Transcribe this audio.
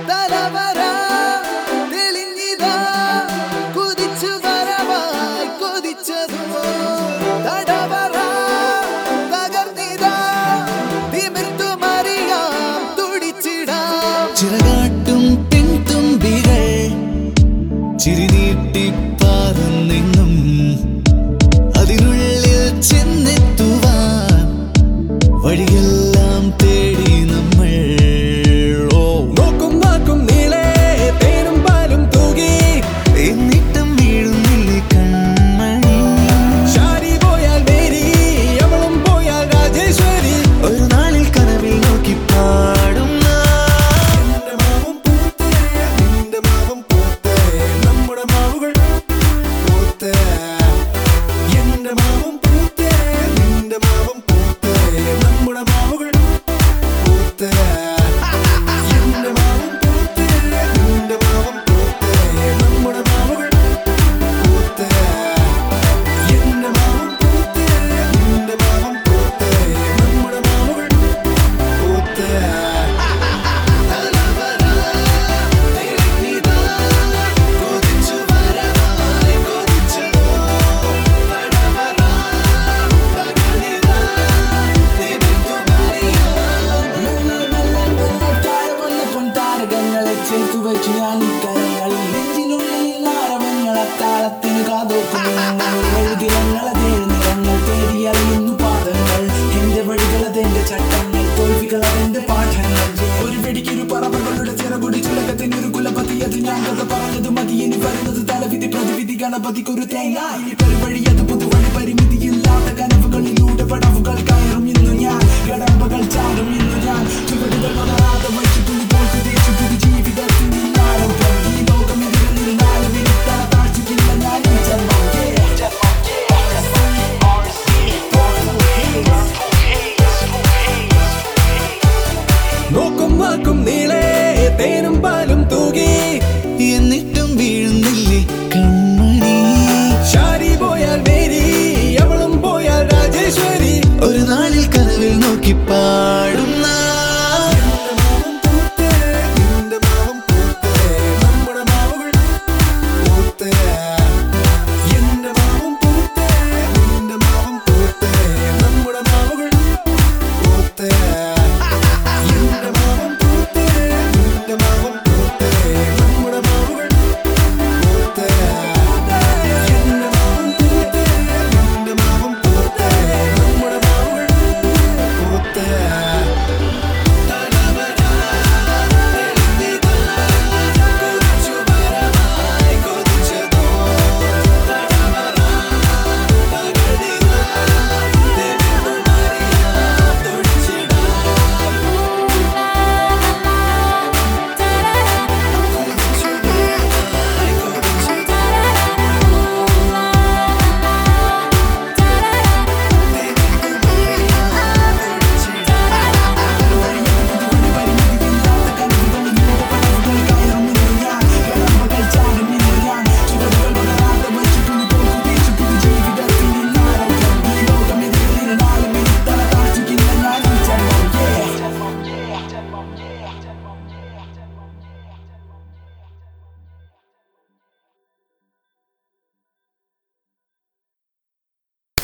തലവര തെളിഞ്ഞിതാ കുതിച്ചു വരവായി കൊതിച്ചതോ തടവറ തകർന്നിതാ തിമിർത്തു മറിയാം തുടിച്ചിടാം ചിറകാട്ടും പെൺതുമ്പികൾ ചിരിനീട്ടി പറന്നെങ്ങും അതിനുള്ളിൽ ചെന്നെത്തുവാൻ വഴിയെല്ലാം തേടി നമ്മൾ നോക്കും നീളെ തേനും പാലും തൂകി എന്നിട്ടും വീഴുന്നില്ലേ കൺമണി ശാരി പോയാൽ മേരി അവളും പോയാൽ രാജേശ്വരി ഒരു നാളിൽ കനവിൽ നോക്കി പാടും താളത്തിന് കാതോക്കുന്നു തേടിയറിയുന്നു പാദങ്ങൾ എന്റെ വഴികളതെന്റെ ചട്ടങ്ങൾ തോൽവികളതെന്റെ പാഠങ്ങൾ ഒരു വെടിക്കൊരു പറവകളുടെ ചിറകുടി ചുലകത്തിനൊരു കുലപതി അത് ഞാൻ കഥ പറഞ്ഞത് മതി ഇനി വരുന്നത് തലവിധി പ്രതിവിധി ഗണപതിക്കൊരു തേങ്ങ ഒരു വഴി അത് പുതുവഴി പരിമിതിയില്ലാത്ത കനവുകളിലൂടെ പടവുകൾ കയറും ഇന്നു ഞാൻ കടമ്പകൾ ചാടും ഇന്നു ഞാൻ ചുവടുകൾ വളരാതെ വഴിച്ചു തുണി പോൽക്ക് തേച്ചു പുതു ജീവിതത്തിന് ആരംഭം ഈ ലോകം ഇതിൽ നിന്നാലും വിരുദ്ധ താഴ്ചയ്ക്കില്ല ഞാൻ ഈ ജന്മം നോക്കും നീളേ